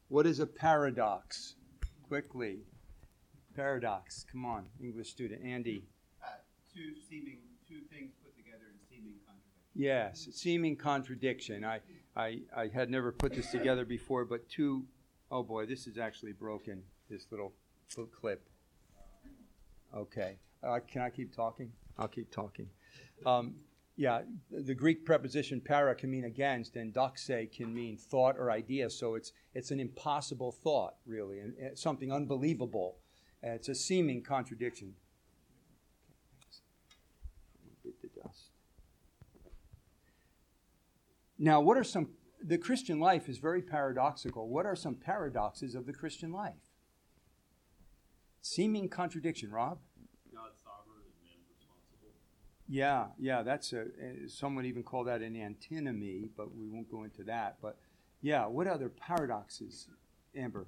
What is a paradox? Quickly. Paradox. Come on, English student. Andy. Two things put together in seeming contradiction. Yes, seeming contradiction. I had never put this together before, but two, oh boy, this is actually broken, this little clip. Okay. Can I keep talking? I'll keep talking. The Greek preposition para can mean against, and doxe can mean thought or idea, so it's an impossible thought, really, and something unbelievable. It's a seeming contradiction. Now, the Christian life is very paradoxical. What are some paradoxes of the Christian life? Seeming contradiction, Rob? God's sovereign and man responsible. Yeah, that's some would even call that an antinomy, but we won't go into that. But yeah, what other paradoxes, Amber?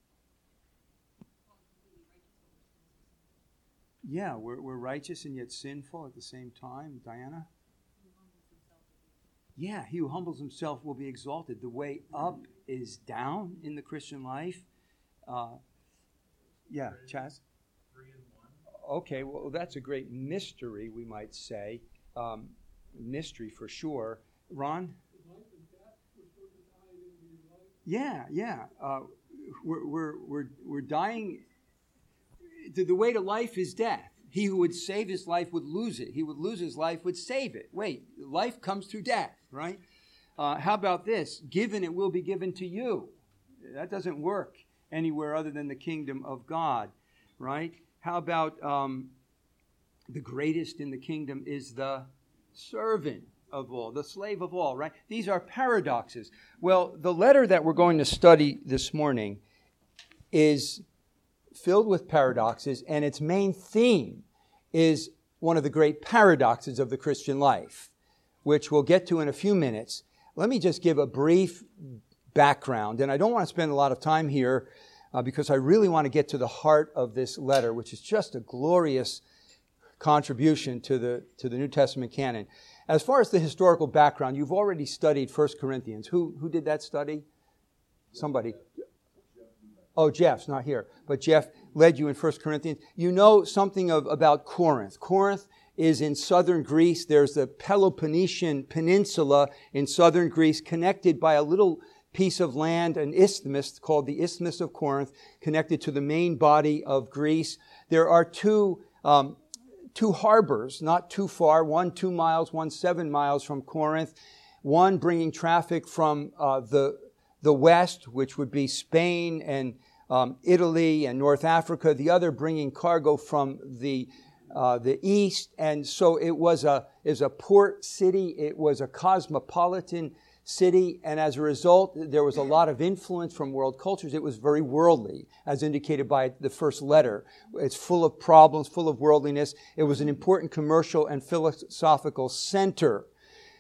Yeah, we're righteous and yet sinful at the same time. Diana? Yeah, he who humbles himself will be exalted. The way up is down in the Christian life. Chaz? 3 in 1. Okay, well, that's a great mystery, we might say. Mystery for sure. Ron? Life and death, we're supposed to die and then be alive. Yeah. We're dying. The way to life is death. He who would save his life would lose it. He would lose his life would save it. Wait, life comes through death, right? How about this? Given it will be given to you. That doesn't work anywhere other than the kingdom of God, right? How about the greatest in the kingdom is the servant of all, the slave of all, right? These are paradoxes. Well, the letter that we're going to study this morning is filled with paradoxes, and its main theme is one of the great paradoxes of the Christian life, which we'll get to in a few minutes. Let me just give a brief background, and I don't want to spend a lot of time here because I really want to get to the heart of this letter, which is just a glorious contribution to the New Testament canon. As far as the historical background, you've already studied 1 Corinthians. Who did that study? Somebody. Oh, Jeff's not here, but Jeff led you in 1 Corinthians. You know something about Corinth. Corinth is in southern Greece. There's the Peloponnesian Peninsula in southern Greece, connected by a little piece of land, an isthmus called the Isthmus of Corinth, connected to the main body of Greece. There are two harbors, not too far, one 2 miles, one 7 miles from Corinth, one bringing traffic from the west, which would be Spain and Italy and North Africa, the other bringing cargo from the east. And so it was a port city. It was a cosmopolitan city. And as a result, there was a lot of influence from world cultures. It was very worldly, as indicated by the first letter. It's full of problems, full of worldliness. It was an important commercial and philosophical center.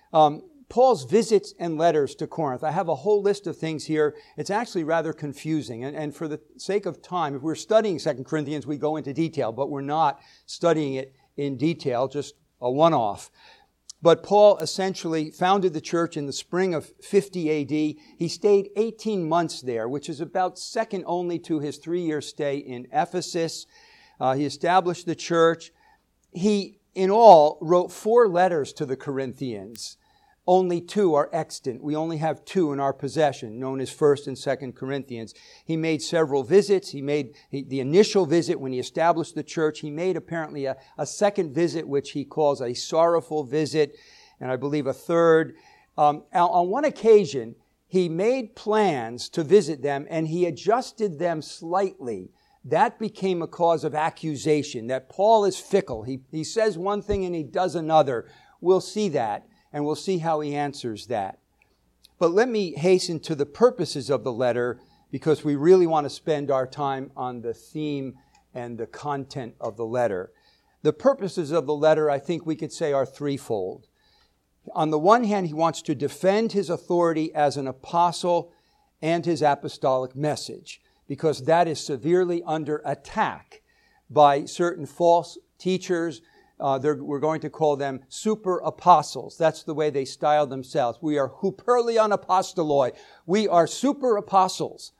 Paul's visits and letters to Corinth. I have a whole list of things here. It's actually rather confusing. And for the sake of time, if we're studying 2 Corinthians, we go into detail, but we're not studying it in detail, just a one-off. But Paul essentially founded the church in the spring of 50 A.D. He stayed 18 months there, which is about second only to his 3-year stay in Ephesus. He established the church. He, in all, wrote 4 letters to the Corinthians. Only 2 are extant. We only have 2 in our possession, known as 1st and 2nd Corinthians. He made several visits. He made the initial visit when he established the church. He made apparently a second visit, which he calls a sorrowful visit, and I believe a third. On one occasion, he made plans to visit them, and he adjusted them slightly. That became a cause of accusation, that Paul is fickle. He says one thing and he does another. We'll see that. And we'll see how he answers that. But let me hasten to the purposes of the letter, because we really want to spend our time on the theme and the content of the letter. The purposes of the letter, I think we could say, are threefold. On the one hand, he wants to defend his authority as an apostle and his apostolic message, because that is severely under attack by certain false teachers. We're going to call them super apostles. That's the way they style themselves. We are hyperleon apostoloi. We are super apostles.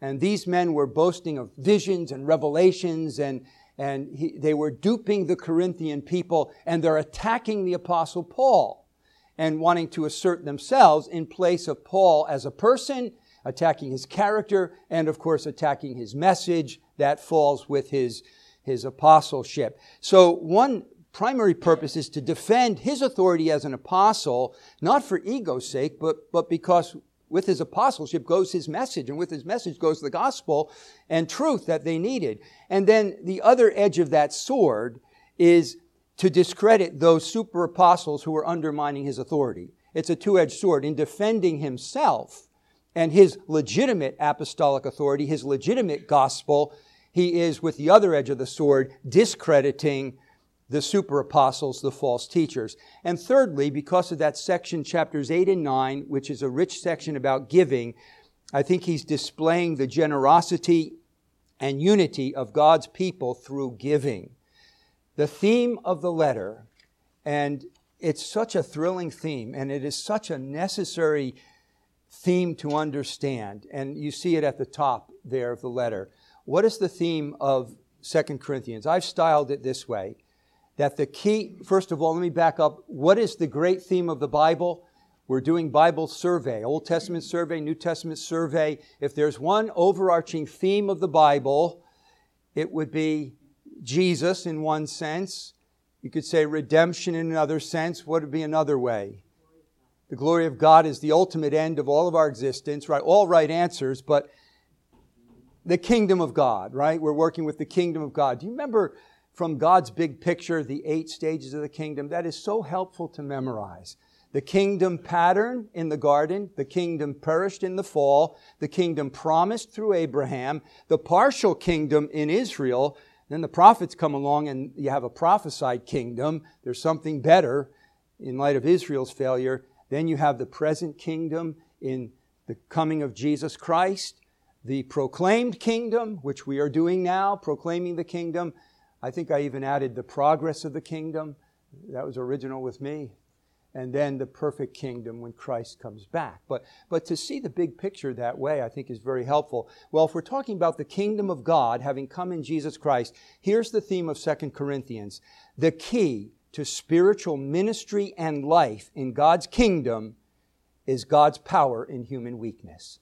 And these men were boasting of visions and revelations, and they were duping the Corinthian people, and they're attacking the Apostle Paul and wanting to assert themselves in place of Paul as a person, attacking his character, and of course attacking his message that falls with his apostleship. So one primary purpose is to defend his authority as an apostle, not for ego's sake, but because with his apostleship goes his message, and with his message goes the gospel and truth that they needed. And then the other edge of that sword is to discredit those super apostles who are undermining his authority. It's a two-edged sword. In defending himself and his legitimate apostolic authority, his legitimate gospel, he is, with the other edge of the sword, discrediting the super apostles, the false teachers. And thirdly, because of that section, chapters 8 and 9, which is a rich section about giving, I think he's displaying the generosity and unity of God's people through giving. The theme of the letter, and it's such a thrilling theme, and it is such a necessary theme to understand, and you see it at the top there of the letter. What is the theme of 2 Corinthians? I've styled it this way, that the key, first of all, let me back up. What is the great theme of the Bible? We're doing Bible survey, Old Testament survey, New Testament survey. If there's one overarching theme of the Bible, it would be Jesus in one sense. You could say redemption in another sense. What would be another way? The glory of God is the ultimate end of all of our existence, right? All right answers, but the kingdom of God, right? We're working with the kingdom of God. Do you remember from God's big picture, the 8 stages of the kingdom? That is so helpful to memorize. The kingdom pattern in the garden, the kingdom perished in the fall, the kingdom promised through Abraham, the partial kingdom in Israel. Then the prophets come along and you have a prophesied kingdom. There's something better in light of Israel's failure. Then you have the present kingdom in the coming of Jesus Christ, the proclaimed kingdom, which we are doing now, proclaiming the kingdom. I think I even added the progress of the kingdom. That was original with me. And then the perfect kingdom when Christ comes back. But to see the big picture that way, I think is very helpful. Well, if we're talking about the kingdom of God having come in Jesus Christ, here's the theme of 2 Corinthians. The key to spiritual ministry and life in God's kingdom is God's power in human weakness.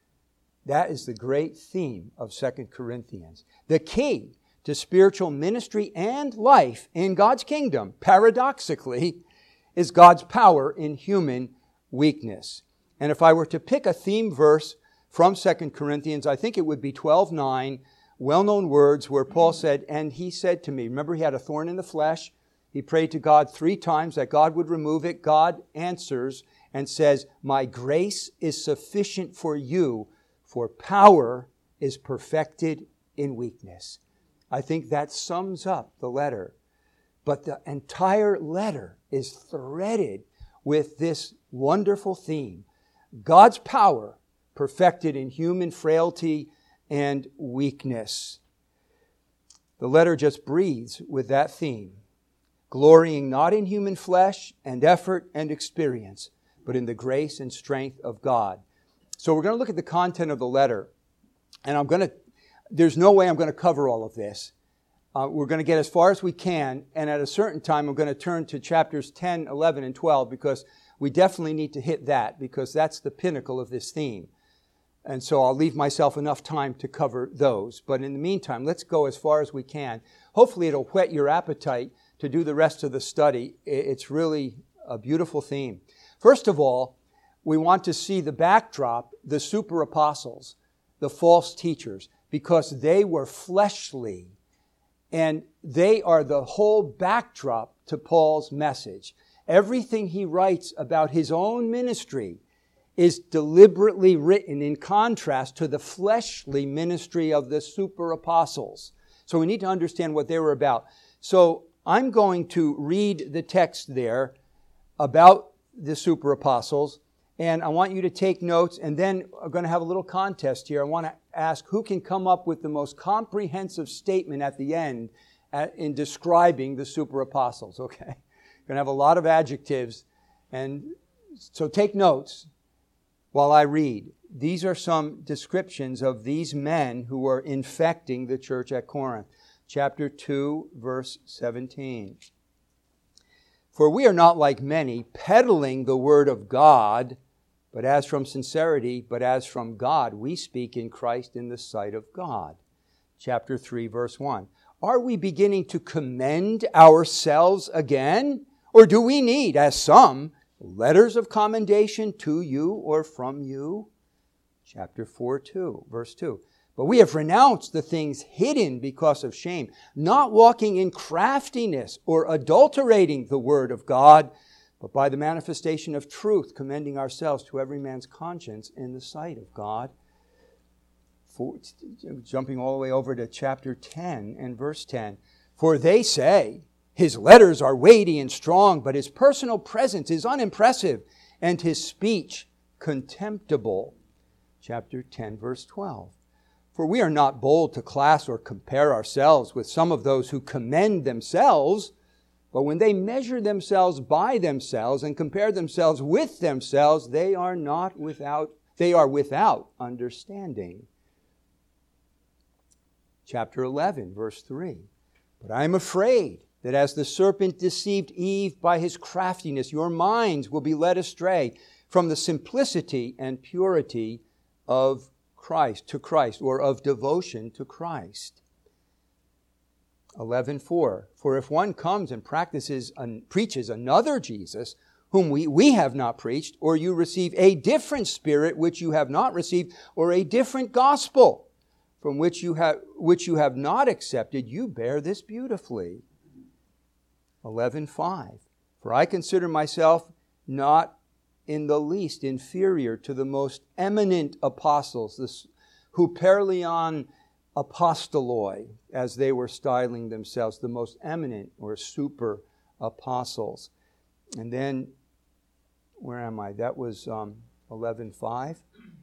That is the great theme of 2 Corinthians. The key to spiritual ministry and life in God's kingdom, paradoxically, is God's power in human weakness. And if I were to pick a theme verse from 2 Corinthians, I think it would be 12:9, well-known words where Paul said, and he said to me, remember he had a thorn in the flesh. He prayed to God 3 times that God would remove it. God answers and says, my grace is sufficient for you, for power is perfected in weakness. I think that sums up the letter. But the entire letter is threaded with this wonderful theme. God's power perfected in human frailty and weakness. The letter just breathes with that theme. Glorying not in human flesh and effort and experience, but in the grace and strength of God. So we're going to look at the content of the letter. And there's no way I'm going to cover all of this. We're going to get as far as we can, and at a certain time I'm going to turn to chapters 10, 11, and 12 because we definitely need to hit that because that's the pinnacle of this theme. And so I'll leave myself enough time to cover those. But in the meantime, let's go as far as we can. Hopefully it'll whet your appetite to do the rest of the study. It's really a beautiful theme. First of all, we want to see the backdrop, the super apostles, the false teachers, because they were fleshly. And they are the whole backdrop to Paul's message. Everything he writes about his own ministry is deliberately written in contrast to the fleshly ministry of the super apostles. So we need to understand what they were about. So I'm going to read the text there about the super apostles, and I want you to take notes, and then I'm going to have a little contest here. I want to ask who can come up with the most comprehensive statement at the end in describing the super apostles, okay? We're going to have a lot of adjectives, and so take notes while I read. these are some descriptions of these men who were infecting the church at Corinth. Chapter 2, verse 17. For we are not like many, peddling the word of God, but as from sincerity, but as from God, we speak in Christ in the sight of God. Chapter 3, verse 1. Are we beginning to commend ourselves again? Or do we need, as some, letters of commendation to you or from you? Chapter 4, 2, verse 2. But we have renounced the things hidden because of shame, not walking in craftiness or adulterating the word of God, but by the manifestation of truth, commending ourselves to every man's conscience in the sight of God. Jumping all the way over to chapter 10 and verse 10. For they say, his letters are weighty and strong, but his personal presence is unimpressive, and his speech contemptible. Chapter 10, verse 12. For we are not bold to class or compare ourselves with some of those who commend themselves, but when they measure themselves by themselves and compare themselves with themselves, they are without understanding. Chapter 11, verse 3. But I am afraid that as the serpent deceived Eve by his craftiness, your minds will be led astray from the simplicity and purity of Christ, or of devotion to Christ. 11:4. For if one comes and preaches another Jesus, whom we have not preached, or you receive a different spirit which you have not received, or a different gospel from which you have not accepted, you bear this beautifully. 11:5. For I consider myself not in the least inferior to the most eminent apostles, Hyperion Apostoloi, as they were styling themselves, the most eminent or super apostles. And then, where am I? That was 11:5.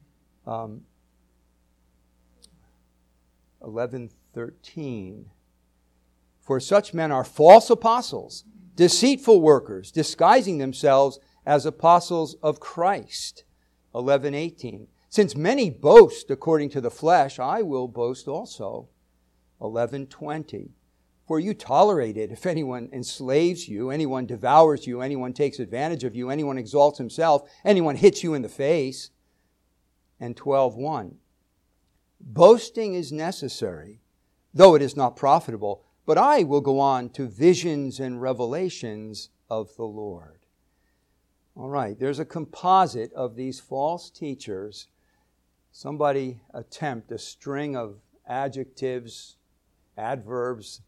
11:13. For such men are false apostles, deceitful workers, disguising themselves as apostles of Christ. 11:18. Since many boast according to the flesh, I will boast also. 11:20. For you tolerate it if anyone enslaves you, anyone devours you, anyone takes advantage of you, anyone exalts himself, anyone hits you in the face. And 12:1. Boasting is necessary, though it is not profitable, but I will go on to visions and revelations of the Lord. All right, there's a composite of these false teachers. Somebody attempt a string of adjectives, adverbs,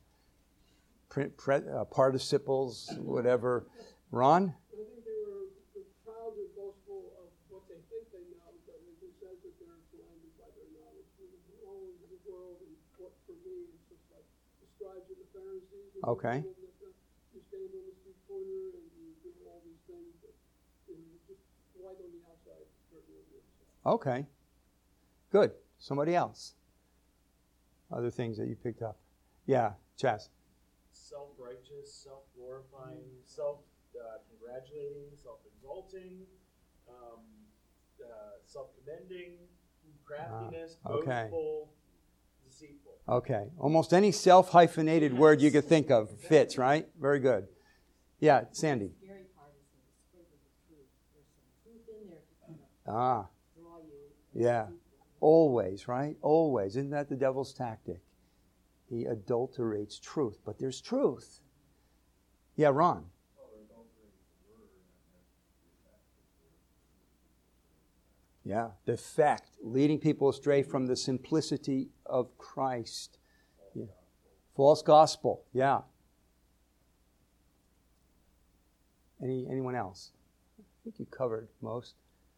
participles, whatever. Ron? I think they were proud and boastful of what they think they know, but it just says that they're blinded by their knowledge. All over the world, and what for me is just like the scribes and the Pharisees. And okay. You stand on the street corner and you do all these things, but just white on the outside, dirty on the inside. Okay. Good. Somebody else. Other things that you picked up. Yeah, Chas. Self-righteous, self-glorifying, self-congratulating, self-exalting, self-commending, craftiness, boastful, deceitful. Okay. Almost any self-hyphenated word you could think of fits, right? Very good. Yeah, Sandy. The scary part is the sprinkle of truth. There's some truth in there to kind of draw you. Yeah. Always, right? Always. Isn't that the devil's tactic? He adulterates truth, but there's truth. Yeah, Ron. Yeah, defect, leading people astray from the simplicity of Christ. Yeah. False gospel, yeah. Anyone else? I think you covered most.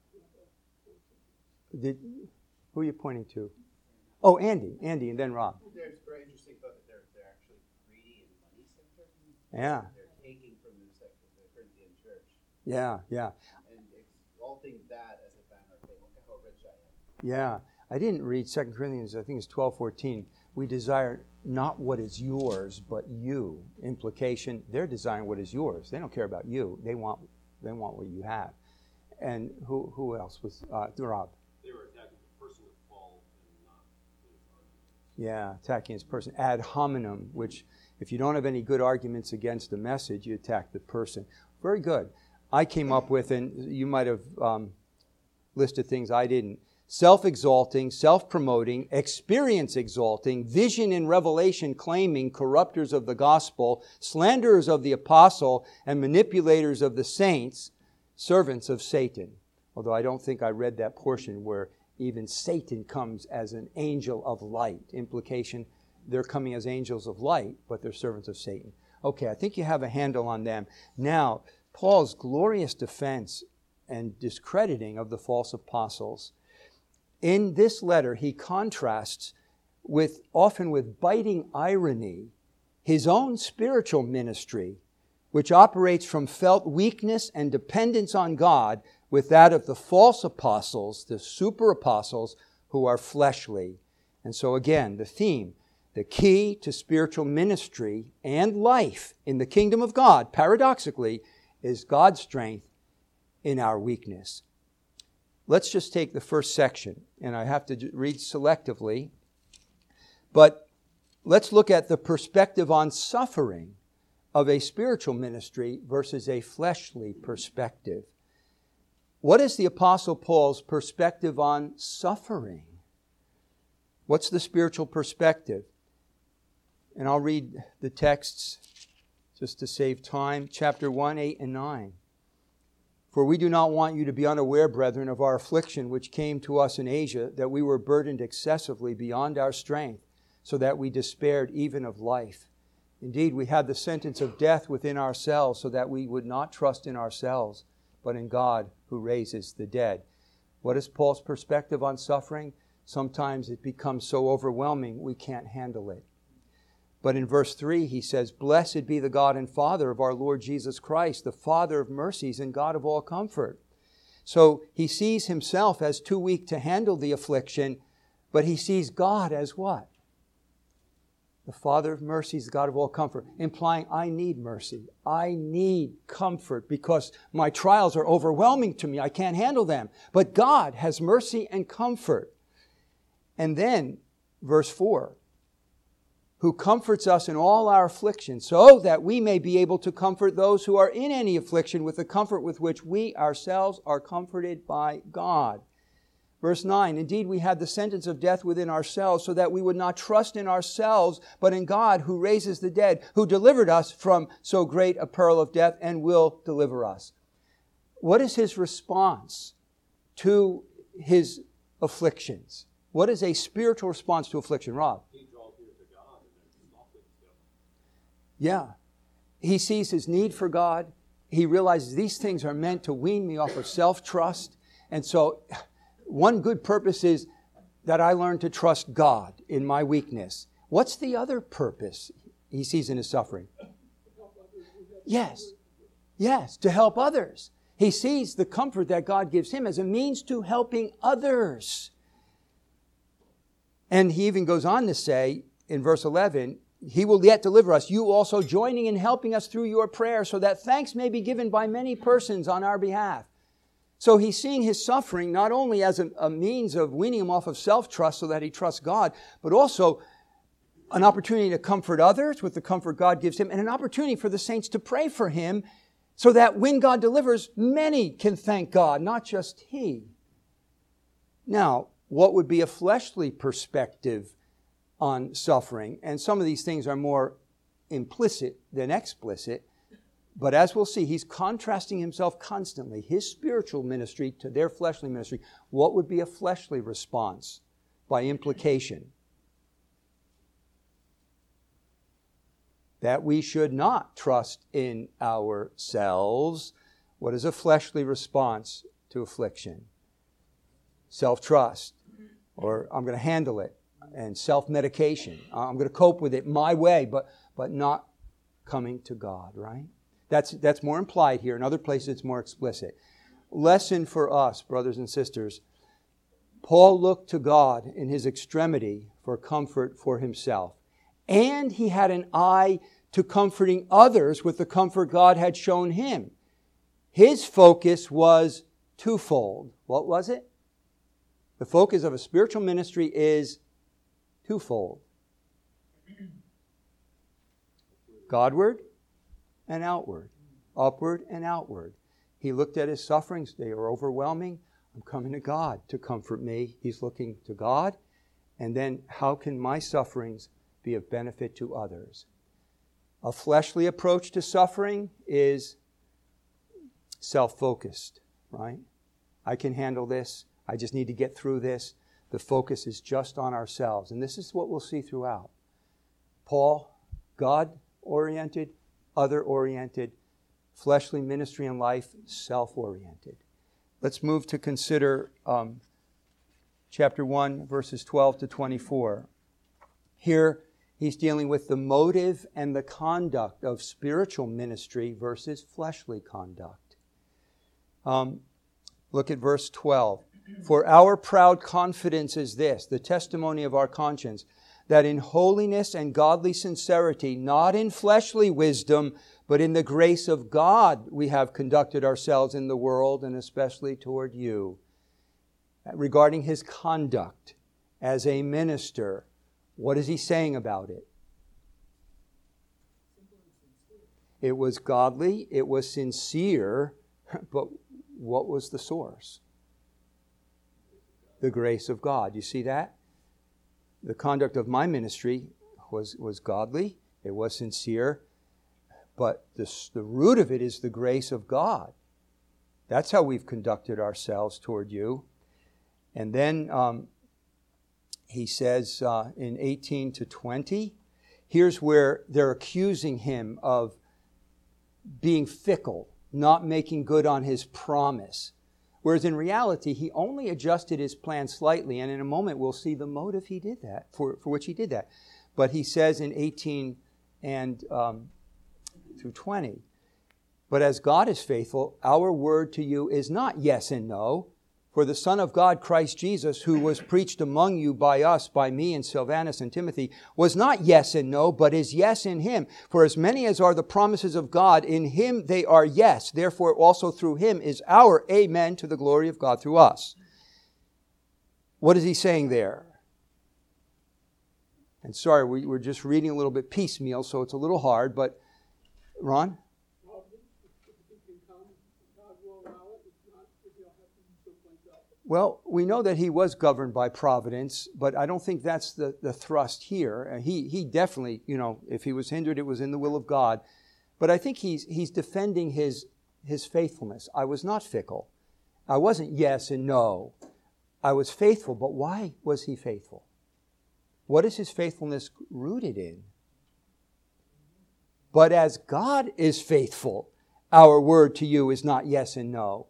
Who are you pointing to? Oh, Andy, and then Rob. There's a very interesting thought that they're actually greedy and money-centered. Yeah. They're taking from the Corinthian church. Yeah. And exalting that as a banner of, look at how rich I am. Yeah. I didn't read 2 Corinthians, I think it's 12:14. We desire not what is yours, but you. Implication, they're desiring what is yours. They don't care about you. They want what you have. And who else was Rob? They were Yeah, attacking his person. Ad hominem, which if you don't have any good arguments against the message, you attack the person. Very good. I came up with, and you might have listed things I didn't. Self-exalting, self-promoting, experience exalting, vision and revelation claiming, corrupters of the gospel, slanderers of the apostle, and manipulators of the saints, servants of Satan. Although I don't think I read that portion where even Satan comes as an angel of light. Implication, they're coming as angels of light, but they're servants of Satan. Okay, I think you have a handle on them. Now, Paul's glorious defense and discrediting of the false apostles. In this letter, he contrasts often with biting irony, his own spiritual ministry, which operates from felt weakness and dependence on God, with that of the false apostles, the super apostles, who are fleshly. And so again, the theme, the key to spiritual ministry and life in the kingdom of God, paradoxically, is God's strength in our weakness. Let's just take the first section, and I have to read selectively, but let's look at the perspective on suffering of a spiritual ministry versus a fleshly perspective. What is the Apostle Paul's perspective on suffering? What's the spiritual perspective? And I'll read the texts just to save time. Chapter 1, 8 and 9. For we do not want you to be unaware, brethren, of our affliction which came to us in Asia, that we were burdened excessively beyond our strength, so that we despaired even of life. Indeed, we had the sentence of death within ourselves, so that we would not trust in ourselves, but in God who raises the dead. What is Paul's perspective on suffering? Sometimes it becomes so overwhelming we can't handle it. But in verse 3 he says, Blessed be the God and Father of our Lord Jesus Christ, the Father of mercies and God of all comfort. So he sees himself as too weak to handle the affliction, but he sees God as what? The Father of mercies, the God of all comfort, implying I need mercy. I need comfort because my trials are overwhelming to me. I can't handle them. But God has mercy and comfort. And then, verse 4, who comforts us in all our affliction, so that we may be able to comfort those who are in any affliction with the comfort with which we ourselves are comforted by God. Verse 9, indeed we had the sentence of death within ourselves, so that we would not trust in ourselves, but in God who raises the dead, who delivered us from so great a peril of death and will deliver us. What is his response to his afflictions? What is a spiritual response to affliction, Rob? Yeah. He sees his need for God. He realizes these things are meant to wean me off of self-trust. And so one good purpose is that I learn to trust God in my weakness. What's the other purpose he sees in his suffering? Yes. Yes, to help others. He sees the comfort that God gives him as a means to helping others. And he even goes on to say in verse 11, He will yet deliver us, you also joining in helping us through your prayer, so that thanks may be given by many persons on our behalf. So he's seeing his suffering not only as a means of weaning him off of self-trust so that he trusts God, but also an opportunity to comfort others with the comfort God gives him, and an opportunity for the saints to pray for him so that when God delivers, many can thank God, not just he. Now, what would be a fleshly perspective on suffering? And some of these things are more implicit than explicit. But as we'll see, he's contrasting himself constantly, his spiritual ministry to their fleshly ministry. What would be a fleshly response by implication? That we should not trust in ourselves. What is a fleshly response to affliction? Self-trust, or I'm going to handle it, and self-medication. I'm going to cope with it my way, but not coming to God, right? That's more implied here. In other places, it's more explicit. Lesson for us, brothers and sisters. Paul looked to God in his extremity for comfort for himself. And he had an eye to comforting others with the comfort God had shown him. His focus was twofold. What was it? The focus of a spiritual ministry is twofold. Godward and outward. Upward and outward. He looked at his sufferings. They are overwhelming. I'm coming to God to comfort me. He's looking to God. And then how can my sufferings be of benefit to others? A fleshly approach to suffering is self-focused, right? I can handle this. I just need to get through this. The focus is just on ourselves. And this is what we'll see throughout. Paul, God-oriented, other-oriented, fleshly ministry and life, self-oriented. Let's move to consider chapter 1, verses 12 to 24. Here, he's dealing with the motive and the conduct of spiritual ministry versus fleshly conduct. Look at verse 12. For our proud confidence is this, the testimony of our conscience, that in holiness and godly sincerity, not in fleshly wisdom, but in the grace of God, we have conducted ourselves in the world, and especially toward you. Regarding his conduct as a minister, what is he saying about it? It was godly, it was sincere, but what was the source? The grace of God. You see that? The conduct of my ministry was godly, it was sincere, but the root of it is the grace of God. That's how we've conducted ourselves toward you. And then he says in 18 to 20, here's where they're accusing him of being fickle, not making good on his promise. Whereas in reality, he only adjusted his plan slightly, and in a moment we'll see the motive he did that, for which he did that. But he says in 18 and through 20, but as God is faithful, our word to you is not yes and no. For the Son of God, Christ Jesus, who was preached among you by us, by me and Silvanus and Timothy, was not yes and no, but is yes in him. For as many as are the promises of God, in him they are yes. Therefore also through him is our amen to the glory of God through us. What is he saying there? And sorry, we're just reading a little bit piecemeal, so it's a little hard, but Ron? Well, we know that he was governed by providence, but I don't think that's the thrust here. He definitely, if he was hindered, it was in the will of God. But I think he's defending his faithfulness. I was not fickle. I wasn't yes and no. I was faithful, but why was he faithful? What is his faithfulness rooted in? But as God is faithful, our word to you is not yes and no.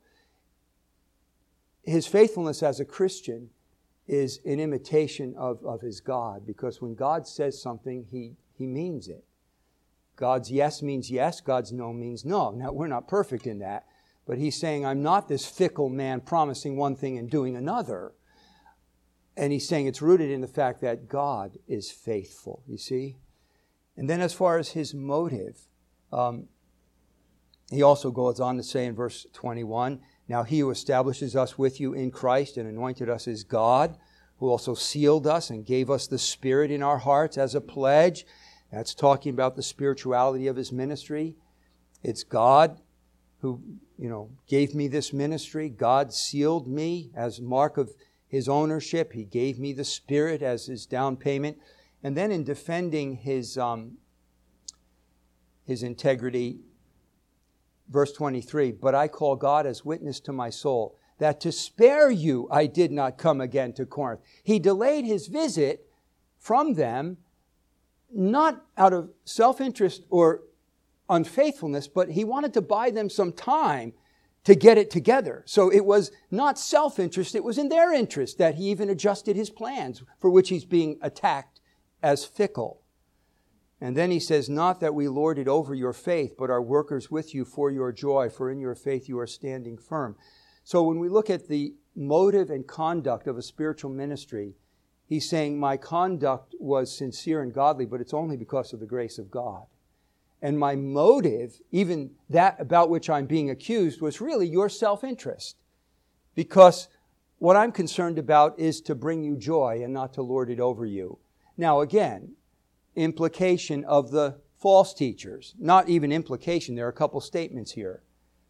His faithfulness as a Christian is an imitation of his God, because when God says something, he means it. God's yes means yes, God's no means no. Now, we're not perfect in that, but he's saying, I'm not this fickle man promising one thing and doing another. And he's saying it's rooted in the fact that God is faithful, you see? And then as far as his motive, he also goes on to say in verse 21, now he who establishes us with you in Christ and anointed us is God, who also sealed us and gave us the Spirit in our hearts as a pledge. That's talking about the spirituality of his ministry. It's God who, gave me this ministry. God sealed me as mark of his ownership. He gave me the Spirit as his down payment. And then in defending his integrity, verse 23, but I call God as witness to my soul, that to spare you I did not come again to Corinth. He delayed his visit from them, not out of self-interest or unfaithfulness, but he wanted to buy them some time to get it together. So it was not self-interest, it was in their interest that he even adjusted his plans, for which he's being attacked as fickle. And then he says, not that we lord it over your faith, but are workers with you for your joy, for in your faith you are standing firm. So when we look at the motive and conduct of a spiritual ministry, he's saying my conduct was sincere and godly, but it's only because of the grace of God. And my motive, even that about which I'm being accused, was really your self-interest. Because what I'm concerned about is to bring you joy and not to lord it over you. Now again, implication of the false teachers. Not even implication, there are a couple statements here.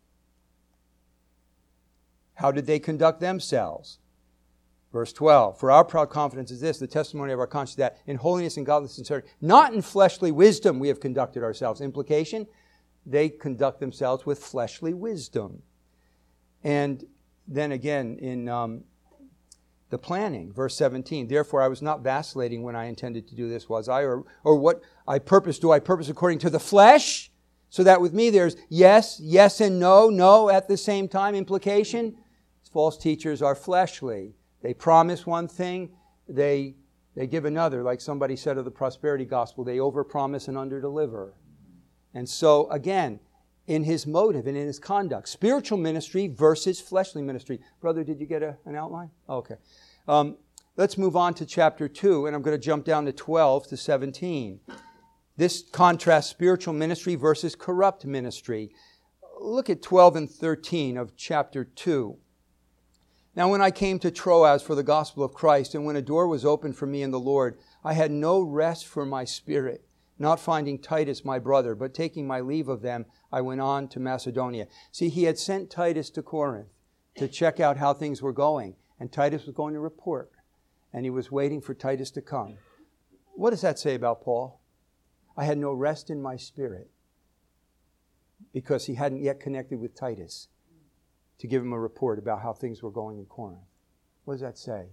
How did they conduct themselves? Verse 12, for our proud confidence is this, the testimony of our conscience, that in holiness and godliness and sincerity, not in fleshly wisdom we have conducted ourselves. Implication, they conduct themselves with fleshly wisdom. And then again in the planning, verse 17, therefore I was not vacillating when I intended to do this, was I? Or what I purpose, do I purpose according to the flesh? So that with me there's yes, yes and no, no at the same time. Implication, false teachers are fleshly. They promise one thing, they give another. Like somebody said of the prosperity gospel, they overpromise and underdeliver. And so, again, in his motive and in his conduct, spiritual ministry versus fleshly ministry. Brother, did you get an outline? Oh, okay. Let's move on to chapter 2, and I'm going to jump down to 12 to 17. This contrasts spiritual ministry versus corrupt ministry. Look at 12 and 13 of chapter 2. Now when I came to Troas for the gospel of Christ, and when a door was opened for me in the Lord, I had no rest for my spirit, not finding Titus my brother, but taking my leave of them, I went on to Macedonia. See, he had sent Titus to Corinth to check out how things were going, and Titus was going to report, and he was waiting for Titus to come. What does that say about Paul? I had no rest in my spirit, because he hadn't yet connected with Titus to give him a report about how things were going in Corinth. What does that say?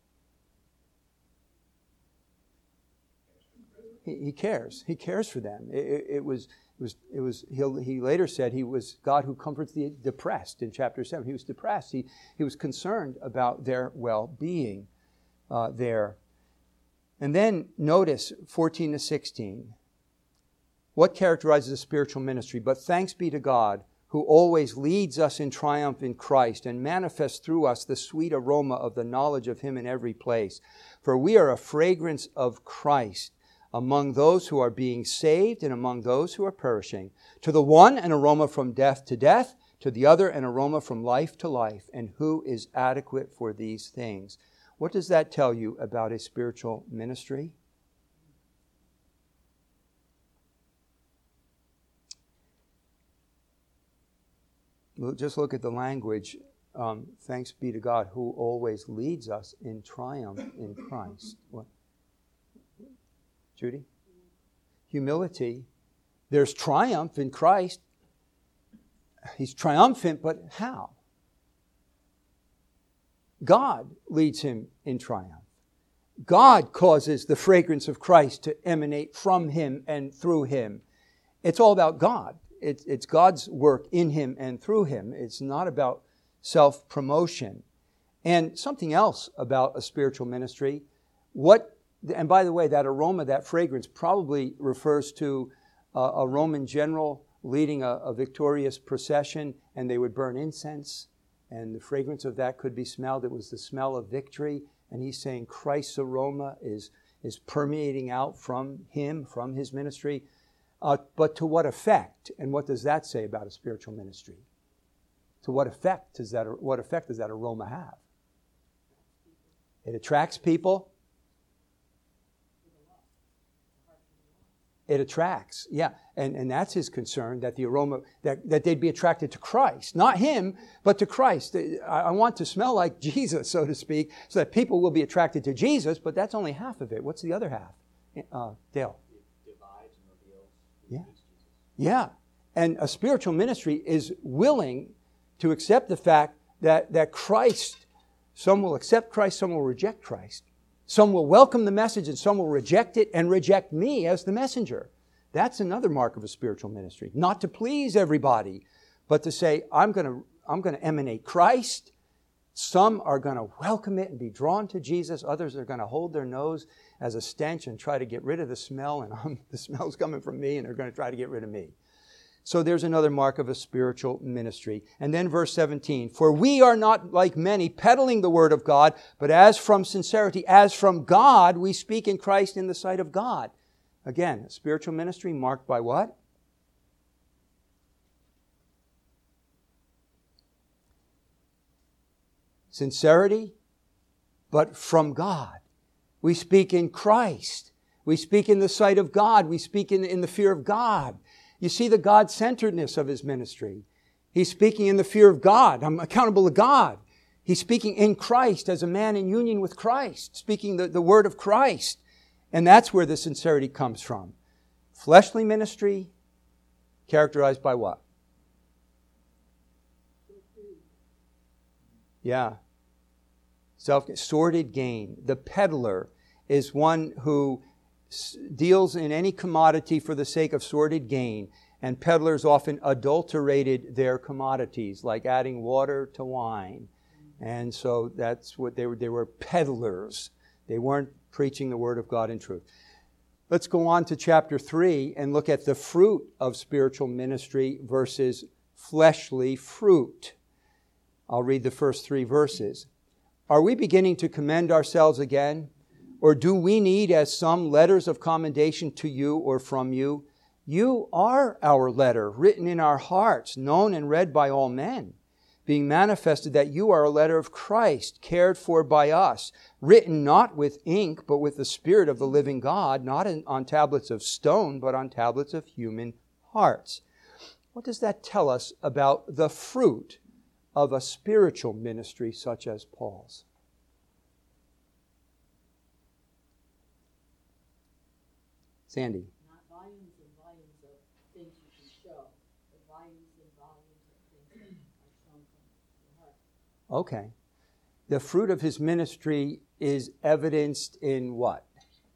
He cares. He cares for them. He later said he was God who comforts the depressed in chapter 7. He was depressed. He was concerned about their well-being there. And then notice 14 to 16. What characterizes a spiritual ministry? But thanks be to God, who always leads us in triumph in Christ and manifests through us the sweet aroma of the knowledge of Him in every place. For we are a fragrance of Christ among those who are being saved and among those who are perishing. To the one, an aroma from death to death, to the other, an aroma from life to life. And who is adequate for these things? What does that tell you about a spiritual ministry? Just look at the language. Thanks be to God who always leads us in triumph in Christ. What? Judy? Humility. There's triumph in Christ. He's triumphant, but how? God leads him in triumph. God causes the fragrance of Christ to emanate from him and through him. It's all about God. It's God's work in him and through him. It's not about self-promotion. And something else about a spiritual ministry, and by the way, that aroma, that fragrance probably refers to a Roman general leading a victorious procession, and they would burn incense, and the fragrance of that could be smelled. It was the smell of victory, and he's saying Christ's aroma is permeating out from him, from his ministry. But to what effect? And what does that say about a spiritual ministry? To what effect does that aroma have? It attracts people. It attracts, yeah. And that's his concern, that the aroma, that they'd be attracted to Christ. Not him, but to Christ. I want to smell like Jesus, so to speak, so that people will be attracted to Jesus, but that's only half of it. What's the other half? Dale? Yeah. Yeah. And a spiritual ministry is willing to accept the fact that Christ, some will accept Christ, some will reject Christ. Some will welcome the message and some will reject it and reject me as the messenger. That's another mark of a spiritual ministry. Not to please everybody, but to say, I'm going to emanate Christ. Some are going to welcome it and be drawn to Jesus. Others are going to hold their nose as a stench and try to get rid of the smell. And the smell's coming from me, and they're going to try to get rid of me. So there's another mark of a spiritual ministry. And then verse 17, for we are not like many peddling the word of God, but as from sincerity, as from God, we speak in Christ in the sight of God. Again, a spiritual ministry marked by what? Sincerity, but from God. We speak in Christ. We speak in the sight of God. We speak in the fear of God. You see the God-centeredness of his ministry. He's speaking in the fear of God. I'm accountable to God. He's speaking in Christ as a man in union with Christ, speaking the word of Christ. And that's where the sincerity comes from. Fleshly ministry characterized by what? Yeah. Sordid gain. The peddler is one who deals in any commodity for the sake of sordid gain. And peddlers often adulterated their commodities, like adding water to wine. And so that's what they were. They were peddlers. They weren't preaching the word of God in truth. Let's go on to chapter 3 and look at the fruit of spiritual ministry versus fleshly fruit. I'll read the first 3 verses. Are we beginning to commend ourselves again? Or do we need, as some, letters of commendation to you or from you? You are our letter, written in our hearts, known and read by all men, being manifested that you are a letter of Christ, cared for by us, written not with ink, but with the Spirit of the living God, not on tablets of stone, but on tablets of human hearts. What does that tell us about the fruit of a spiritual ministry such as Paul's? Sandy. Not volumes and volumes of things you can show, but volumes and volumes of things that are shown from the heart. Okay. The fruit of his ministry is evidenced in what?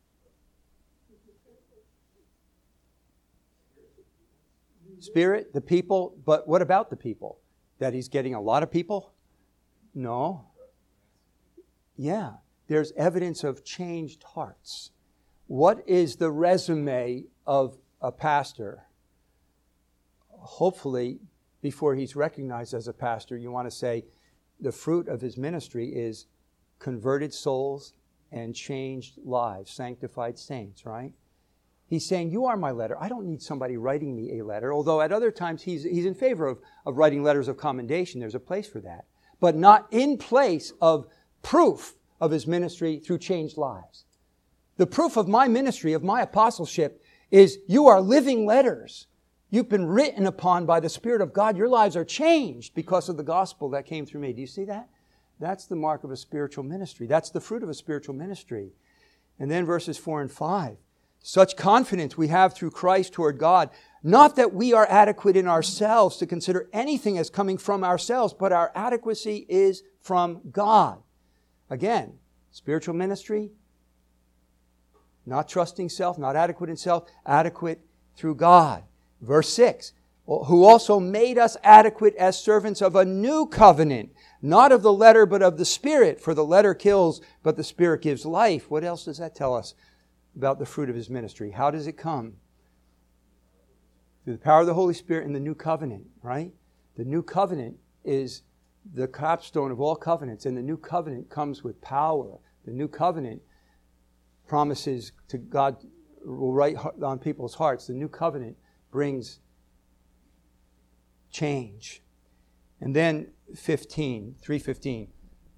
Spirit, the people. But what about the people? That he's getting a lot of people? No. Yeah. There's evidence of changed hearts. What is the resume of a pastor? Hopefully, before he's recognized as a pastor, you want to say the fruit of his ministry is converted souls and changed lives, sanctified saints, right? He's saying, you are my letter. I don't need somebody writing me a letter, although at other times he's in favor of writing letters of commendation. There's a place for that. But not in place of proof of his ministry through changed lives. The proof of my ministry, of my apostleship, is you are living letters. You've been written upon by the Spirit of God. Your lives are changed because of the gospel that came through me. Do you see that? That's the mark of a spiritual ministry. That's the fruit of a spiritual ministry. And then verses 4 and 5. Such confidence we have through Christ toward God, not that we are adequate in ourselves to consider anything as coming from ourselves, but our adequacy is from God. Again, spiritual ministry, not trusting self, not adequate in self, adequate through God. Verse 6, who also made us adequate as servants of a new covenant, not of the letter, but of the Spirit. For the letter kills, but the Spirit gives life. What else does that tell us about the fruit of his ministry? How does it come? Through the power of the Holy Spirit in the new covenant, right? The new covenant is the capstone of all covenants, and the new covenant comes with power. The new covenant promises to God will write on people's hearts. The new covenant brings change. And then 3:15.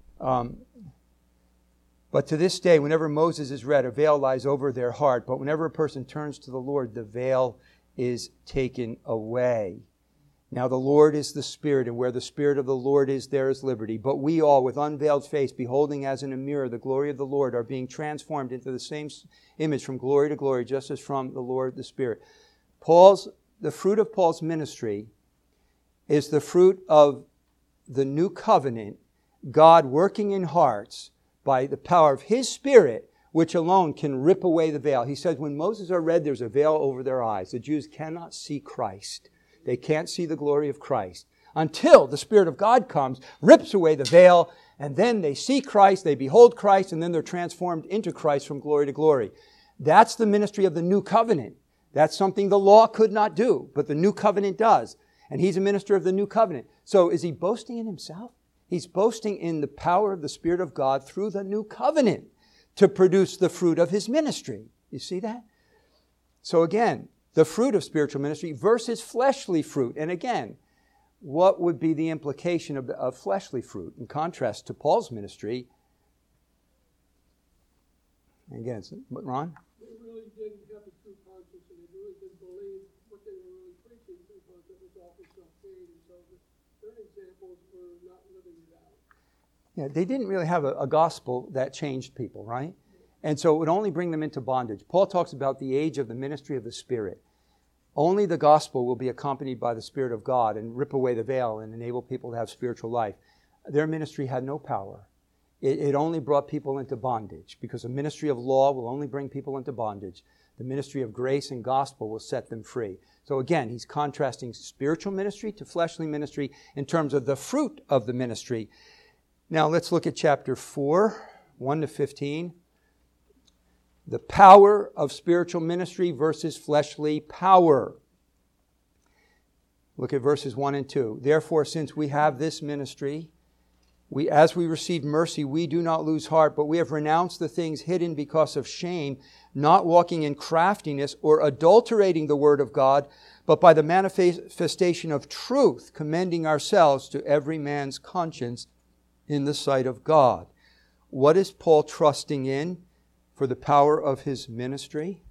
But to this day, whenever Moses is read, a veil lies over their heart. But whenever a person turns to the Lord, the veil is taken away. Now the Lord is the Spirit, and where the Spirit of the Lord is, there is liberty. But we all, with unveiled face, beholding as in a mirror the glory of the Lord, are being transformed into the same image from glory to glory, just as from the Lord the Spirit. The fruit of Paul's ministry is the fruit of the new covenant, God working in hearts by the power of His Spirit, which alone can rip away the veil. He says when Moses are read, there's a veil over their eyes. The Jews cannot see Christ. They can't see the glory of Christ until the Spirit of God comes, rips away the veil, and then they see Christ, they behold Christ, and then they're transformed into Christ from glory to glory. That's the ministry of the new covenant. That's something the law could not do, but the new covenant does. And he's a minister of the new covenant. So is he boasting in himself? He's boasting in the power of the Spirit of God through the new covenant to produce the fruit of his ministry. You see that? So again, the fruit of spiritual ministry versus fleshly fruit. And again, what would be the implication of fleshly fruit in contrast to Paul's ministry? Again, Ron? They really Certain examples were not living it out. Yeah, they didn't really have a gospel that changed people, right? And so it would only bring them into bondage. Paul talks about the age of the ministry of the Spirit. Only the gospel will be accompanied by the Spirit of God and rip away the veil and enable people to have spiritual life. Their ministry had no power. It only brought people into bondage, because a ministry of law will only bring people into bondage. The ministry of grace and gospel will set them free. So again, he's contrasting spiritual ministry to fleshly ministry in terms of the fruit of the ministry. Now let's look at chapter 4, 1 to 15. The power of spiritual ministry versus fleshly power. Look at verses 1 and 2. Therefore, since we have this ministry, as we receive mercy, we do not lose heart, but we have renounced the things hidden because of shame, not walking in craftiness or adulterating the word of God, but by the manifestation of truth, commending ourselves to every man's conscience in the sight of God. What is Paul trusting in for the power of his ministry?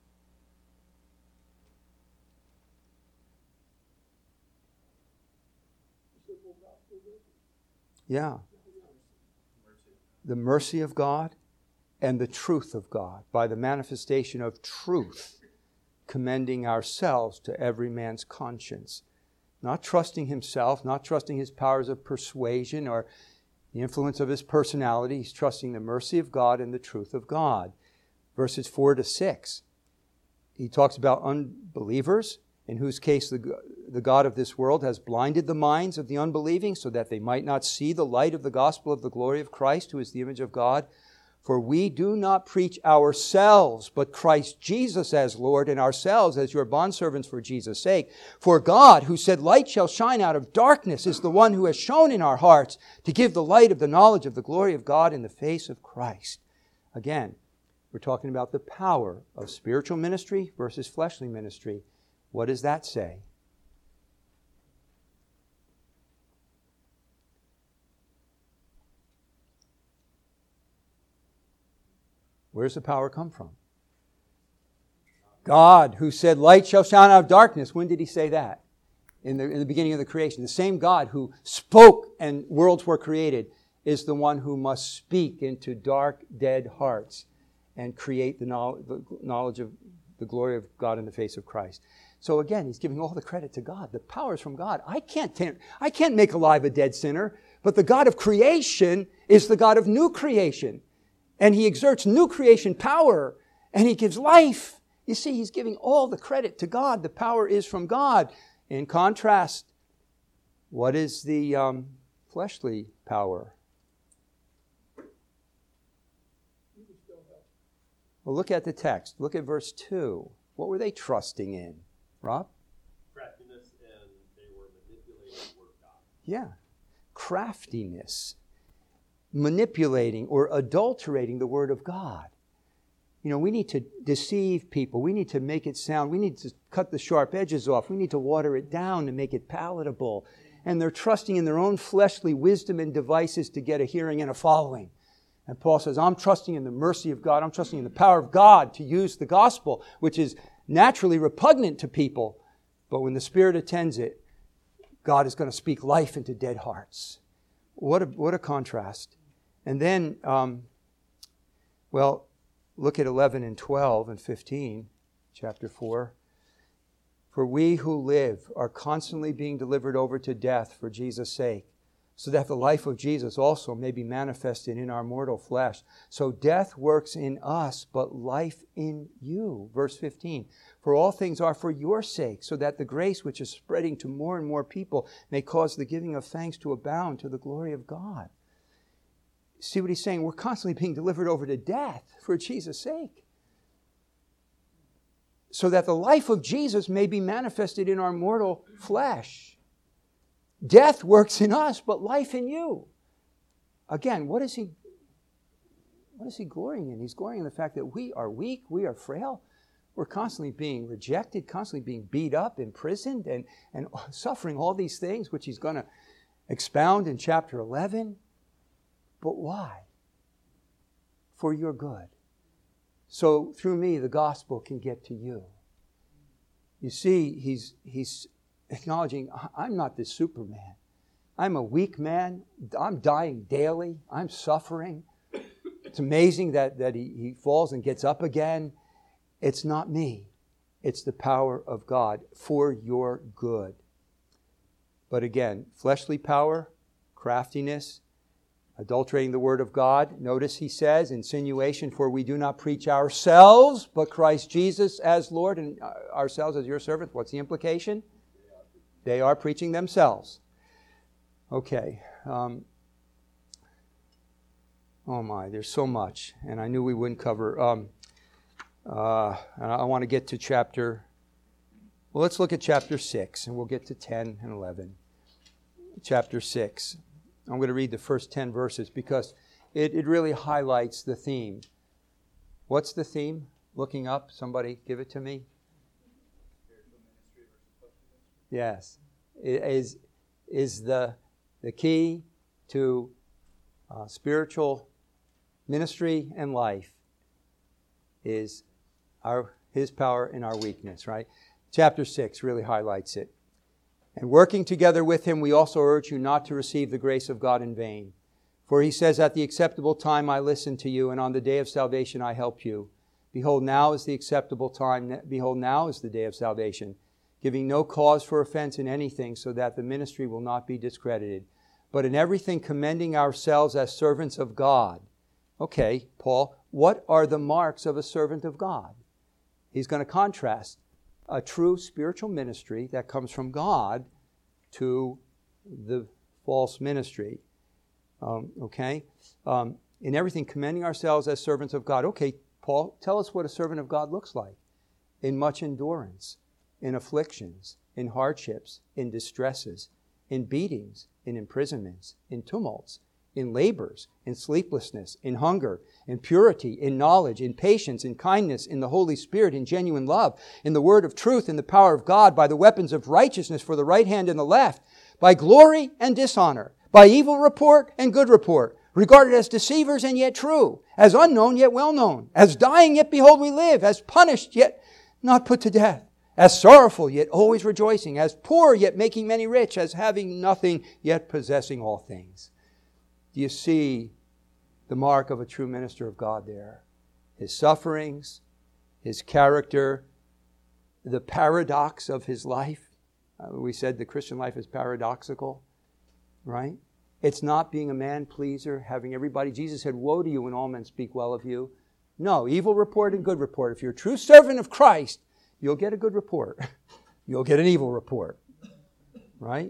Yeah. The mercy of God and the truth of God, by the manifestation of truth, commending ourselves to every man's conscience. Not trusting himself, not trusting his powers of persuasion or the influence of his personality. He's trusting the mercy of God and the truth of God. Verses 4 to 6. He talks about unbelievers, in whose case the God of this world has blinded the minds of the unbelieving so that they might not see the light of the gospel of the glory of Christ, who is the image of God. For we do not preach ourselves, but Christ Jesus as Lord, and ourselves as your bondservants for Jesus' sake. For God, who said, light shall shine out of darkness, is the one who has shone in our hearts to give the light of the knowledge of the glory of God in the face of Christ. Again, we're talking about the power of spiritual ministry versus fleshly ministry. What does that say? Where's the power come from? God, who said, light shall shine out of darkness. When did he say that? In the beginning of the creation. The same God who spoke and worlds were created is the one who must speak into dark, dead hearts and create the knowledge of the glory of God in the face of Christ. So again, he's giving all the credit to God. The power is from God. I can't make alive a dead sinner, but the God of creation is the God of new creation. And he exerts new creation power, and he gives life. You see, he's giving all the credit to God. The power is from God. In contrast, what is the fleshly power? Well, look at the text. Look at verse 2. What were they trusting in? Rob? Craftiness, and they were manipulating the word of God. Yeah. Craftiness. Manipulating or adulterating the word of God. You know, we need to deceive people. We need to make it sound. We need to cut the sharp edges off. We need to water it down to make it palatable. And they're trusting in their own fleshly wisdom and devices to get a hearing and a following. And Paul says, I'm trusting in the mercy of God. I'm trusting in the power of God to use the gospel, which is naturally repugnant to people. But when the Spirit attends it, God is going to speak life into dead hearts. What a contrast. And then, look at 11 and 12 and 15, chapter 4. For we who live are constantly being delivered over to death for Jesus' sake, so that the life of Jesus also may be manifested in our mortal flesh. So death works in us, but life in you. Verse 15. For all things are for your sake, so that the grace which is spreading to more and more people may cause the giving of thanks to abound to the glory of God. See what he's saying? We're constantly being delivered over to death for Jesus' sake, so that the life of Jesus may be manifested in our mortal flesh. Death works in us, but life in you. Again, what is he glorying in? He's glorying in the fact that we are weak, we are frail. We're constantly being rejected, constantly being beat up, imprisoned, and suffering all these things, which he's going to expound in chapter 11. But why? For your good. So through me, the gospel can get to you. You see, he's acknowledging, I'm not this Superman. I'm a weak man. I'm dying daily. I'm suffering. It's amazing that he falls and gets up again. It's not me. It's the power of God for your good. But again, fleshly power, craftiness, adulterating the word of God. Notice he says, insinuation, for we do not preach ourselves, but Christ Jesus as Lord and ourselves as your servants. What's the implication? They are preaching themselves. Okay. Oh my, there's so much. And I knew we wouldn't cover. And I want to get to chapter. Well, let's look at chapter 6, and we'll get to 10 and 11. Chapter 6. I'm going to read the first 10 verses because it really highlights the theme. What's the theme? Looking up, somebody give it to me. Yes. Is the key to spiritual ministry and life is His power in our weakness, right? Chapter 6 really highlights it. And working together with him, we also urge you not to receive the grace of God in vain. For he says, at the acceptable time I listened to you, and on the day of salvation I helped you. Behold, now is the acceptable time. Behold, now is the day of salvation, giving no cause for offense in anything, so that the ministry will not be discredited. But in everything commending ourselves as servants of God. Okay, Paul, what are the marks of a servant of God? He's going to contrast a true spiritual ministry that comes from God to the false ministry. In everything, commending ourselves as servants of God. Okay, Paul, tell us what a servant of God looks like. In much endurance, in afflictions, in hardships, in distresses, in beatings, in imprisonments, in tumults, in labors, in sleeplessness, in hunger, in purity, in knowledge, in patience, in kindness, in the Holy Spirit, in genuine love, in the word of truth, in the power of God, by the weapons of righteousness for the right hand and the left, by glory and dishonor, by evil report and good report, regarded as deceivers and yet true, as unknown yet well known, as dying yet behold we live, as punished yet not put to death, as sorrowful yet always rejoicing, as poor yet making many rich, as having nothing yet possessing all things. Do you see the mark of a true minister of God there? His sufferings, his character, the paradox of his life. We said the Christian life is paradoxical, right? It's not being a man-pleaser, having everybody. Jesus said, woe to you when all men speak well of you. No, evil report and good report. If you're a true servant of Christ, you'll get a good report. You'll get an evil report, right?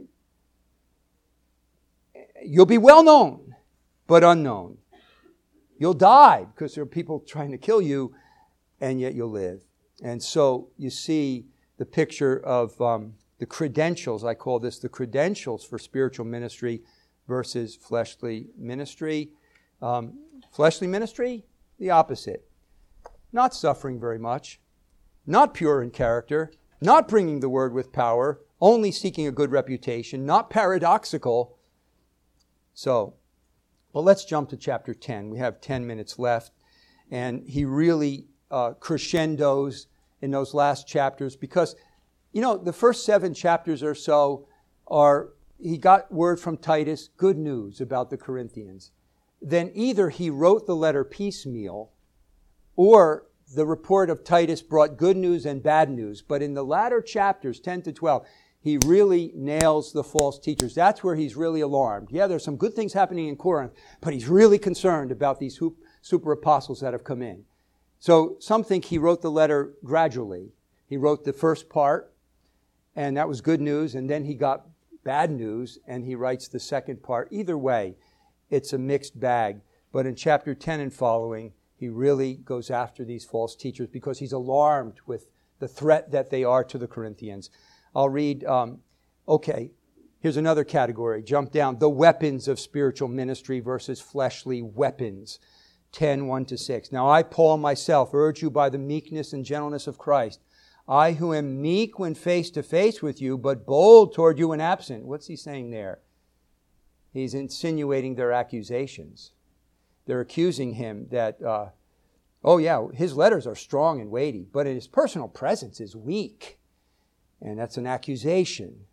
You'll be well known, but unknown. You'll die because there are people trying to kill you, and yet you'll live. And so you see the picture of the credentials. I call this the credentials for spiritual ministry versus fleshly ministry. Fleshly ministry, the opposite. Not suffering very much, not pure in character, not bringing the word with power, only seeking a good reputation, not paradoxical. So, well, let's jump to chapter 10. We have 10 minutes left. And he really crescendos in those last chapters because, the first 7 chapters or so he got word from Titus, good news about the Corinthians. Then either he wrote the letter piecemeal or the report of Titus brought good news and bad news. But in the latter chapters, 10 to 12, he really nails the false teachers. That's where he's really alarmed. Yeah, there's some good things happening in Corinth, but he's really concerned about these super apostles that have come in. So some think he wrote the letter gradually. He wrote the first part, and that was good news, and then he got bad news, and he writes the second part. Either way, it's a mixed bag. But in chapter 10 and following, he really goes after these false teachers because he's alarmed with the threat that they are to the Corinthians. I'll read, here's another category. Jump down. The weapons of spiritual ministry versus fleshly weapons. 10, 1-6. Now I, Paul, myself, urge you by the meekness and gentleness of Christ. I who am meek when face to face with you, but bold toward you when absent. What's he saying there? He's insinuating their accusations. They're accusing him that, his letters are strong and weighty, but his personal presence is weak. And that's an accusation.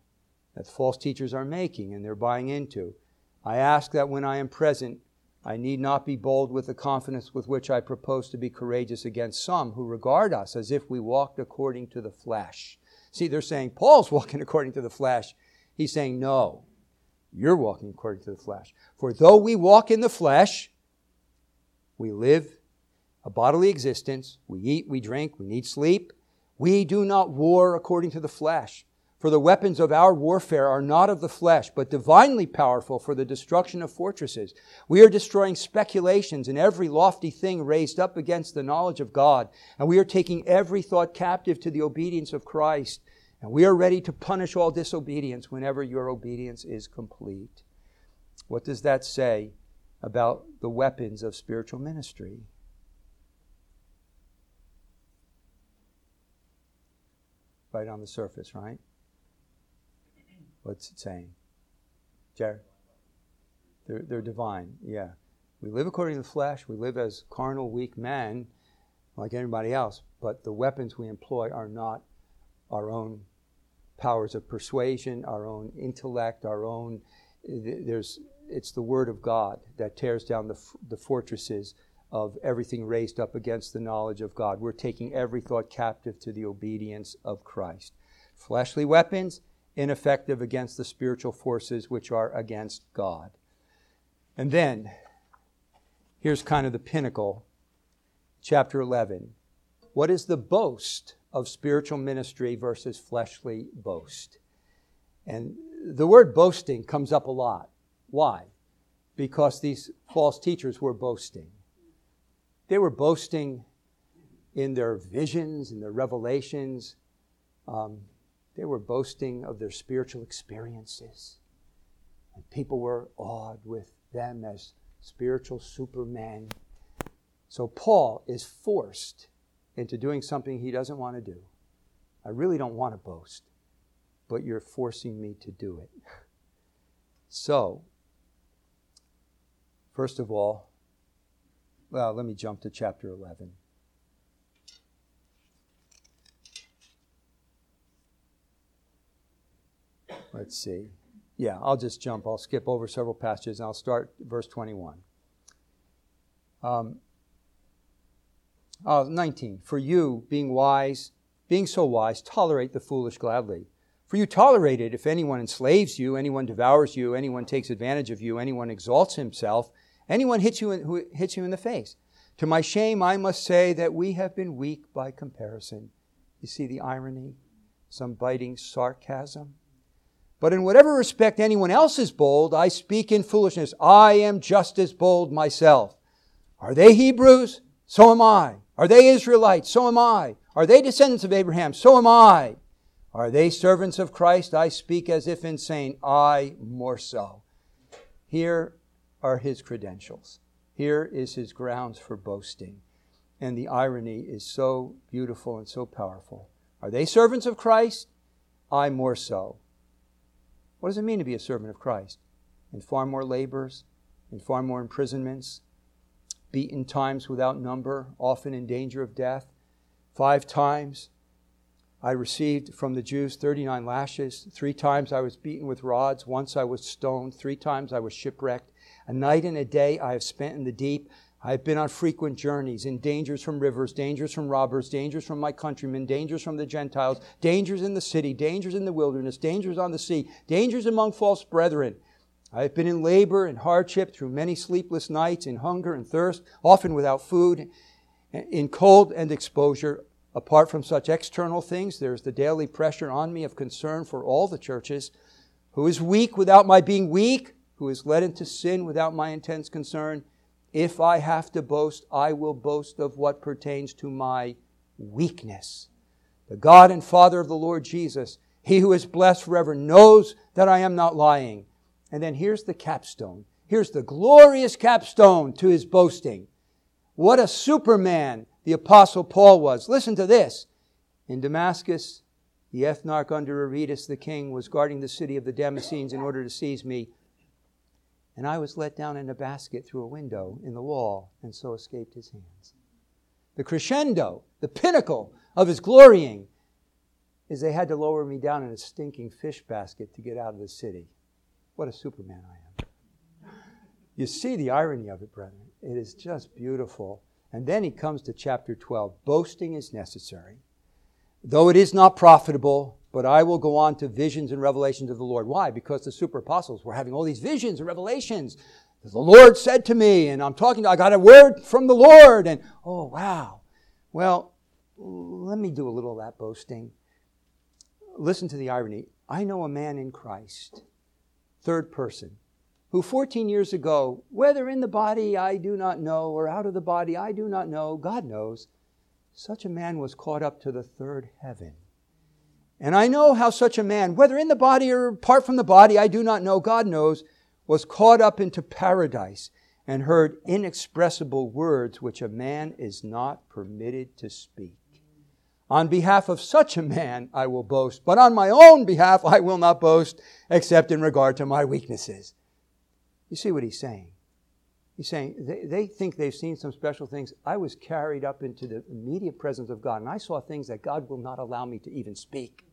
that false teachers are making and they're buying into. I ask that when I am present, I need not be bold with the confidence with which I propose to be courageous against some who regard us as if we walked according to the flesh. See, they're saying Paul's walking according to the flesh. He's saying, no, you're walking according to the flesh. For though we walk in the flesh, we live a bodily existence. We eat, we drink, we need sleep. We do not war according to the flesh. For the weapons of our warfare are not of the flesh, but divinely powerful for the destruction of fortresses. We are destroying speculations and every lofty thing raised up against the knowledge of God. And we are taking every thought captive to the obedience of Christ. And we are ready to punish all disobedience whenever your obedience is complete. What does that say about the weapons of spiritual ministry? Right on the surface, right? What's it saying? Jared? They're divine, yeah. We live according to the flesh. We live as carnal, weak men like everybody else. But the weapons we employ are not our own powers of persuasion, our own intellect, our own... It's the Word of God that tears down the fortresses of everything raised up against the knowledge of God. We're taking every thought captive to the obedience of Christ. Fleshly weapons, ineffective against the spiritual forces which are against God. And then, here's kind of the pinnacle, chapter 11. What is the boast of spiritual ministry versus fleshly boast? And the word boasting comes up a lot. Why? Because these false teachers were boasting. They were boasting in their visions, in their revelations. They were boasting of their spiritual experiences. And people were awed with them as spiritual supermen. So Paul is forced into doing something he doesn't want to do. I really don't want to boast, but you're forcing me to do it. So, first of all, well, let me jump to chapter 11. Let's see. Yeah, I'll just jump. I'll skip over several passages and I'll start verse 21. 19. For you, being so wise, tolerate the foolish gladly. For you tolerate it if anyone enslaves you, anyone devours you, anyone takes advantage of you, anyone exalts himself, anyone hits you in the face. To my shame, I must say that we have been weak by comparison. You see the irony? Some biting sarcasm. But in whatever respect anyone else is bold, I speak in foolishness. I am just as bold myself. Are they Hebrews? So am I. Are they Israelites? So am I. Are they descendants of Abraham? So am I. Are they servants of Christ? I speak as if insane. I more so. Here are his credentials. Here is his grounds for boasting. And the irony is so beautiful and so powerful. Are they servants of Christ? I more so. What does it mean to be a servant of Christ? In far more labors, in far more imprisonments, beaten times without number, often in danger of death. 5 times I received from the Jews 39 lashes. 3 times I was beaten with rods. Once I was stoned. 3 times I was shipwrecked. A night and a day I have spent in the deep. I have been on frequent journeys, in dangers from rivers, dangers from robbers, dangers from my countrymen, dangers from the Gentiles, dangers in the city, dangers in the wilderness, dangers on the sea, dangers among false brethren. I have been in labor and hardship through many sleepless nights, in hunger and thirst, often without food, in cold and exposure. Apart from such external things, there is the daily pressure on me of concern for all the churches. Who is weak without my being weak? Who is led into sin without my intense concern? If I have to boast, I will boast of what pertains to my weakness. The God and Father of the Lord Jesus, He who is blessed forever, knows that I am not lying. And then here's the capstone. Here's the glorious capstone to his boasting. What a superman the Apostle Paul was. Listen to this. In Damascus, the ethnarch under Aretas the king was guarding the city of the Damascenes in order to seize me. And I was let down in a basket through a window in the wall, and so escaped his hands. The crescendo, the pinnacle of his glorying, is they had to lower me down in a stinking fish basket to get out of the city. What a Superman I am. You see the irony of it, brethren. It is just beautiful. And then he comes to chapter 12. Boasting is necessary, though it is not profitable, but I will go on to visions and revelations of the Lord. Why? Because the super apostles were having all these visions and revelations. The Lord said to me, and I got a word from the Lord, and oh, wow. Well, let me do a little of that boasting. Listen to the irony. I know a man in Christ, third person, who 14 years ago, whether in the body I do not know, or out of the body I do not know, God knows, such a man was caught up to the third heaven. And I know how such a man, whether in the body or apart from the body, I do not know, God knows, was caught up into paradise and heard inexpressible words which a man is not permitted to speak. On behalf of such a man I will boast, but on my own behalf I will not boast, except in regard to my weaknesses. You see what he's saying? He's saying they think they've seen some special things. I was carried up into the immediate presence of God, and I saw things that God will not allow me to even speak.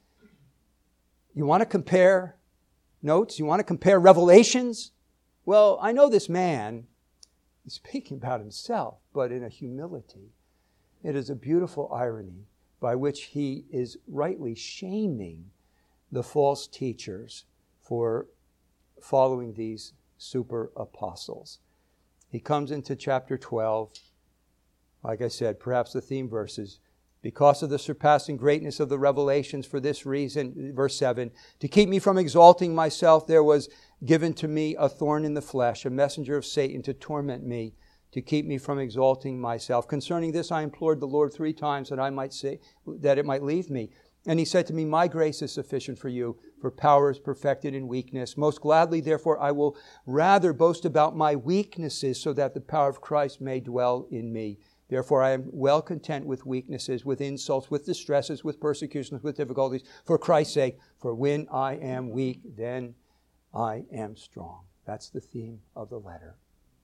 You want to compare notes? You want to compare revelations? Well, I know this man is speaking about himself, but in a humility. It is a beautiful irony by which he is rightly shaming the false teachers for following these super apostles. He comes into chapter 12, like I said, perhaps the theme verses. Because of the surpassing greatness of the revelations, for this reason, verse 7, to keep me from exalting myself, there was given to me a thorn in the flesh, a messenger of Satan to torment me, to keep me from exalting myself. Concerning this, I implored the Lord 3 times that I might say that it might leave me. And he said to me, my grace is sufficient for you, for power is perfected in weakness. Most gladly, therefore, I will rather boast about my weaknesses, so that the power of Christ may dwell in me. Therefore, I am well content with weaknesses, with insults, with distresses, with persecutions, with difficulties, for Christ's sake. For when I am weak, then I am strong. That's the theme of the letter.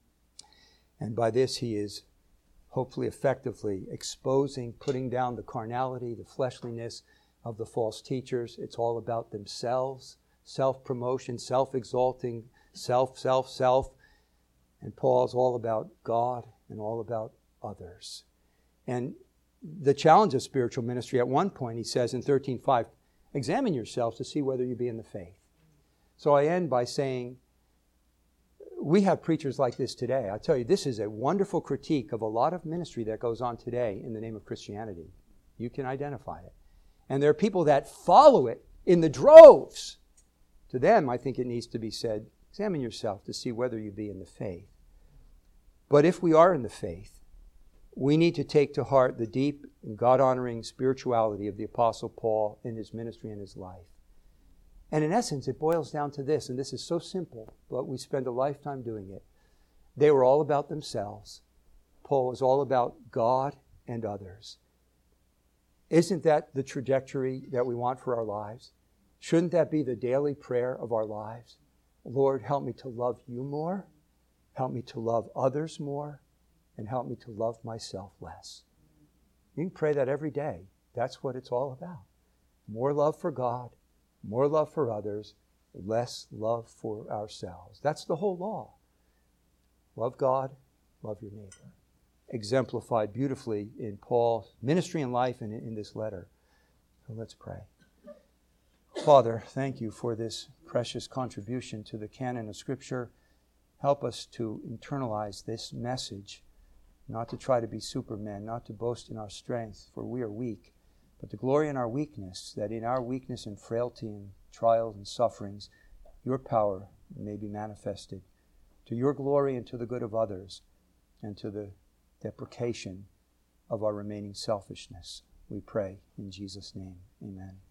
And by this, he is hopefully effectively exposing, putting down the carnality, the fleshliness of the false teachers. It's all about themselves, self-promotion, self-exalting, self. And Paul's all about God and all about others. And the challenge of spiritual ministry, at one point he says in 13:5, examine yourselves to see whether you be in the faith. So I end by saying, we have preachers like this today. I tell you, this is a wonderful critique of a lot of ministry that goes on today in the name of Christianity. You can identify it. And there are people that follow it in the droves. To them, I think it needs to be said, examine yourself to see whether you be in the faith. But if we are in the faith, we need to take to heart the deep and God-honoring spirituality of the Apostle Paul in his ministry and his life. And in essence, it boils down to this, and this is so simple, but we spend a lifetime doing it. They were all about themselves. Paul was all about God and others. Isn't that the trajectory that we want for our lives? Shouldn't that be the daily prayer of our lives? Lord, help me to love you more, help me to love others more, and help me to love myself less. You can pray that every day. That's what it's all about. More love for God, more love for others, less love for ourselves. That's the whole law. Love God, love your neighbor. Exemplified beautifully in Paul's ministry and life and in this letter. So let's pray. Father, thank you for this precious contribution to the canon of Scripture. Help us to internalize this message, not to try to be supermen, not to boast in our strength, for we are weak, but to glory in our weakness, that in our weakness and frailty and trials and sufferings, your power may be manifested to your glory and to the good of others and to the deprecation of our remaining selfishness. We pray in Jesus' name. Amen.